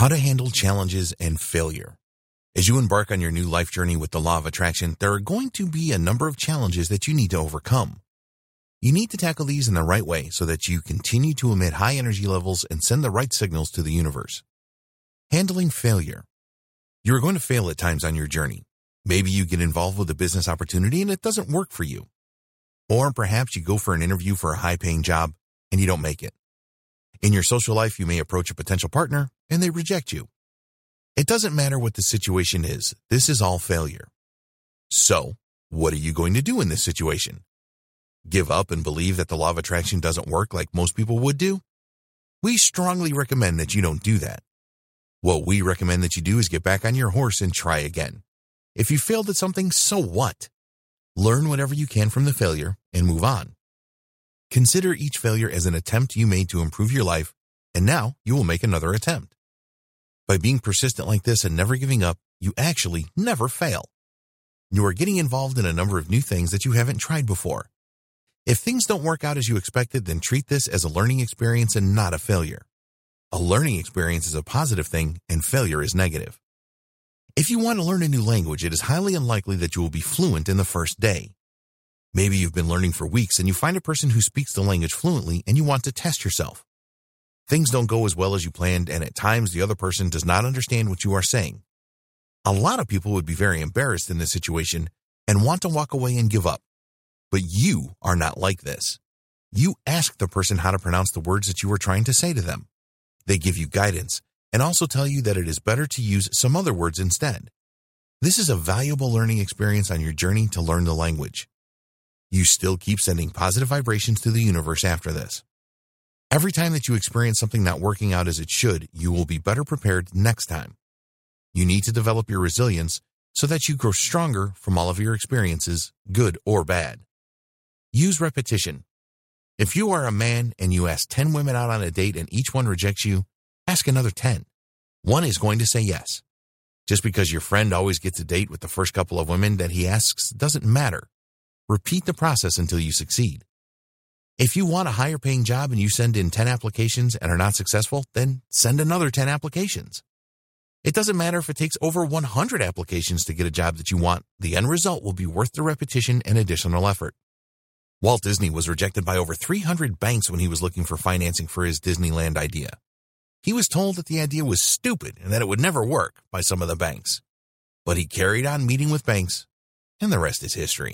How to handle challenges and failure. As you embark on your new life journey with the law of attraction, there are going to be a number of challenges that you need to overcome. You need to tackle these in the right way so that you continue to emit high energy levels and send the right signals to the universe. Handling failure. You are going to fail at times on your journey. Maybe you get involved with a business opportunity and it doesn't work for you. Or perhaps you go for an interview for a high-paying job and you don't make it. In your social life, you may approach a potential partner and they reject you. It doesn't matter what the situation is. This is all failure. So, what are you going to do in this situation? Give up and believe that the law of attraction doesn't work like most people would do? We strongly recommend that you don't do that. What we recommend that you do is get back on your horse and try again. If you failed at something, so what? Learn whatever you can from the failure and move on. Consider each failure as an attempt you made to improve your life, and now you will make another attempt. By being persistent like this and never giving up, you actually never fail. You are getting involved in a number of new things that you haven't tried before. If things don't work out as you expected, then treat this as a learning experience and not a failure. A learning experience is a positive thing, and failure is negative. If you want to learn a new language, it is highly unlikely that you will be fluent in the first day. Maybe you've been learning for weeks and you find a person who speaks the language fluently and you want to test yourself. Things don't go as well as you planned, and at times the other person does not understand what you are saying. A lot of people would be very embarrassed in this situation and want to walk away and give up. But you are not like this. You ask the person how to pronounce the words that you are trying to say to them. They give you guidance and also tell you that it is better to use some other words instead. This is a valuable learning experience on your journey to learn the language. You still keep sending positive vibrations to the universe after this. Every time that you experience something not working out as it should, you will be better prepared next time. You need to develop your resilience so that you grow stronger from all of your experiences, good or bad. Use repetition. If you are a man and you ask 10 women out on a date and each one rejects you, ask another 10. One is going to say yes. Just because your friend always gets a date with the first couple of women that he asks doesn't matter. Repeat the process until you succeed. If you want a higher paying job and you send in 10 applications and are not successful, then send another 10 applications. It doesn't matter if it takes over 100 applications to get a job that you want. The end result will be worth the repetition and additional effort. Walt Disney was rejected by over 300 banks when he was looking for financing for his Disneyland idea. He was told that the idea was stupid and that it would never work by some of the banks. But he carried on meeting with banks, and the rest is history.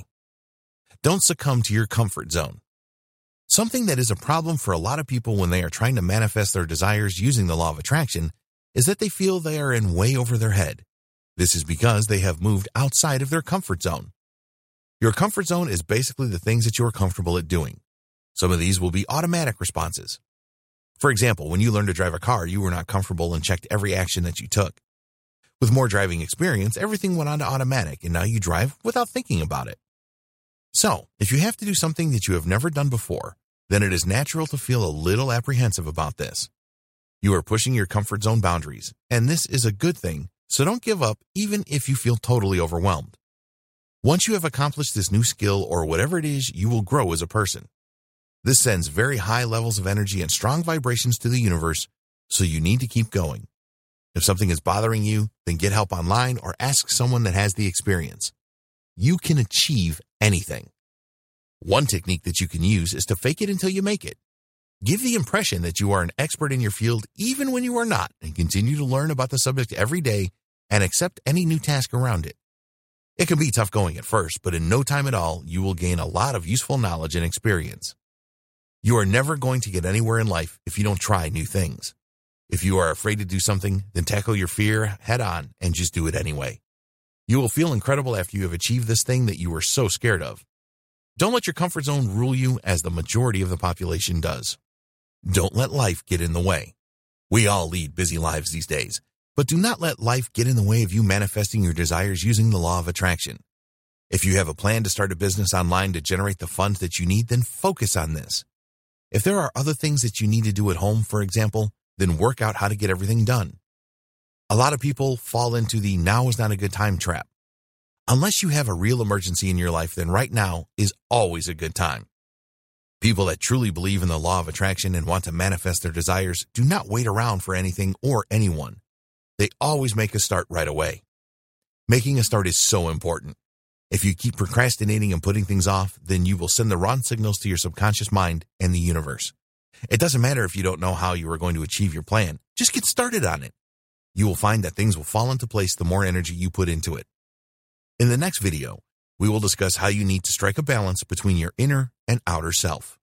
Don't succumb to your comfort zone. Something that is a problem for a lot of people when they are trying to manifest their desires using the law of attraction is that they feel they are in way over their head. This is because they have moved outside of their comfort zone. Your comfort zone is basically the things that you are comfortable at doing. Some of these will be automatic responses. For example, when you learned to drive a car, you were not comfortable and checked every action that you took. With more driving experience, everything went on to automatic, and now you drive without thinking about it. So, if you have to do something that you have never done before, then it is natural to feel a little apprehensive about this. You are pushing your comfort zone boundaries, and this is a good thing, so don't give up even if you feel totally overwhelmed. Once you have accomplished this new skill or whatever it is, you will grow as a person. This sends very high levels of energy and strong vibrations to the universe, so you need to keep going. If something is bothering you, then get help online or ask someone that has the experience. You can achieve anything. One technique that you can use is to fake it until you make it. Give the impression that you are an expert in your field even when you are not, and continue to learn about the subject every day and accept any new task around it. It can be tough going at first, but in no time at all, you will gain a lot of useful knowledge and experience. You are never going to get anywhere in life if you don't try new things. If you are afraid to do something, then tackle your fear head on and just do it anyway. You will feel incredible after you have achieved this thing that you were so scared of. Don't let your comfort zone rule you as the majority of the population does. Don't let life get in the way. We all lead busy lives these days, but do not let life get in the way of you manifesting your desires using the law of attraction. If you have a plan to start a business online to generate the funds that you need, then focus on this. If there are other things that you need to do at home, for example, then work out how to get everything done. A lot of people fall into the now is not a good time trap. Unless you have a real emergency in your life, then right now is always a good time. People that truly believe in the law of attraction and want to manifest their desires do not wait around for anything or anyone. They always make us start right away. Making a start is so important. If you keep procrastinating and putting things off, then you will send the wrong signals to your subconscious mind and the universe. It doesn't matter if you don't know how you are going to achieve your plan. Just get started on it. You will find that things will fall into place the more energy you put into it. In the next video, we will discuss how you need to strike a balance between your inner and outer self.